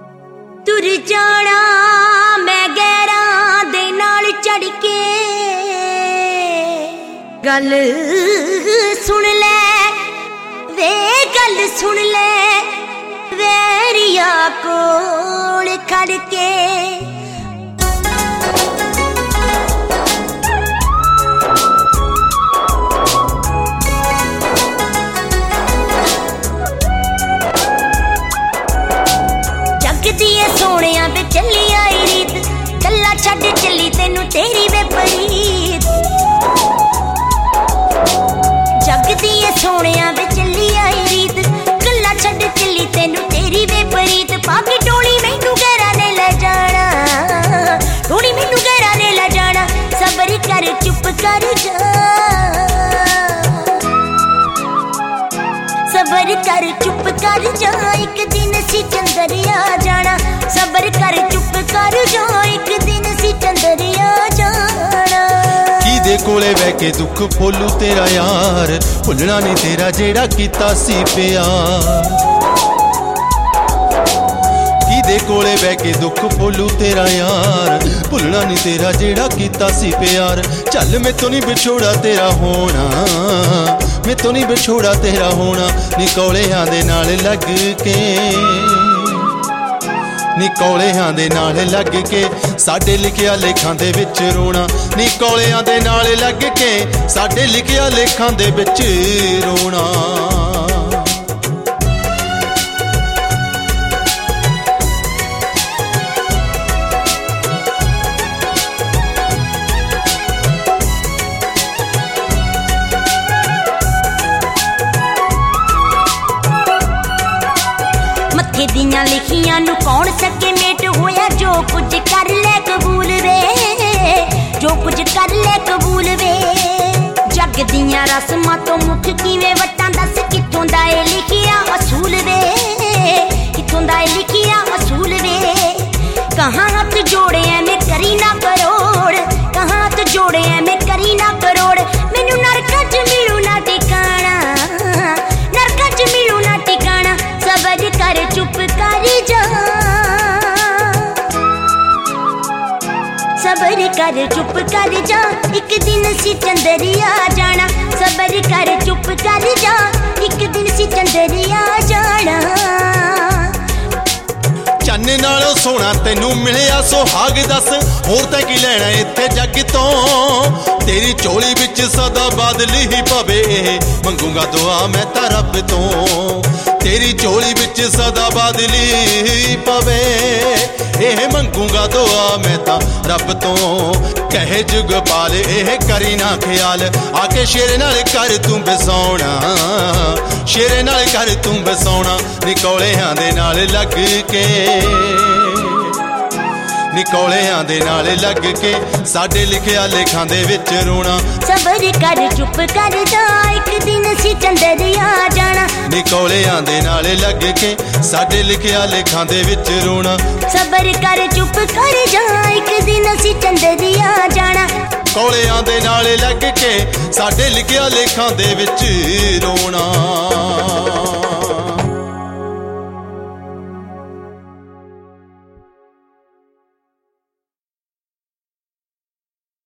तुर जाना मैं गैरां दे नाल चढ़ के, गल सुन ले वे गल सुन ले वैरिया कोल खड़ के। सोनिया वे चली आई रीत, कला छड़ चली तेनू तेरी वे परीत। जग दी सोनिया वे चली आई रीत, कला छड़ चली तेनू तेरी वे परीत। पाके टोली मैनू गैरा ने ले जाना, टोली मैनू गैरा ने ले जाना। सबर कर चुप कर जा, सबर कर चुप कर जा, एक दिन सी चंदरिया जाना। सबर कर चुप कर जा, एक दिन सी चंदरिया जाना। किदे कोले बह के दुख भोलू तेरा यार, भुलना नहीं तेरा जेड़ा कीता सी प्यार। किदे कोले बह के दुख भोलू तेरा यार, भुलना नहीं तेरा जेड़ा कीता सी प्यार। चल मैं तो नहीं विछोड़ा तेरा होना, मैं तो नहीं विछोड़ा तेरा होना। निकोलियां दे नाल लग के, निकोलियां दे नाल लग के साडे लिखिया लेखां दे विच रोना। निकोलियां दे नाल लग के साडे लिखिया लेखां दे विच रोना। मत्थे दियां लिखियां नू कौन सके मेट होया। जो कुछ कर ले कबूल वे, जो कुछ कर ले कबूल वे। जग दियां रस्मां तो मुख किवें वटां दस, कित्थों दा ए लिखिया असूल वे, कित्थों दा ए लिखिया असूल वे। कहां हाथ जोड़े मैं करी ना करोड़, कहां हाथ जोड़े मैं करी ना करोड़। मैनू नरकां च मिलू ना ठिकाना, नरकां च मिलू ना ठिकाना। सबर कर चुप कर जा, सबर कर चुप कर जा, एक दिन सी चंदरिया जाना। सबर कर चुप कर जा, एक दिन सी चंदरिया जाना। चन्ने नालों सोना तेनू मिलिया सुहाग दस, होर तैं की लैना इत्थे जग तों। तेरी चोली विच सदा बादली ही पवे, मंगूंगा दुआ मैं तां रब तों। तेरी चोली विच सदा बादली ही पवे, एह मंगूंगा दुआ मैं तां रब तों। कहे जुग पाल एह करी ना ख्याल, आके शेरे नाल कर तूं बसौना, शेरे नाल कर तूं बसौना। निकोलियां दे नाल लग के, निकोलियां दे नाल लग के साडे लिखिया लेखां दे विच रोना। सबर कर चुप कर जा, एक दिन सी चंदरिया जाना। निकोलियां दे नाल लग के साडे लिखिया लेखां दे विच रोना। सबर कर चुप कर जा, एक दिन सी चंदरिया जाना। कोलियां दे नाल लग के साडे लिखिया लेखां दे विच रोना।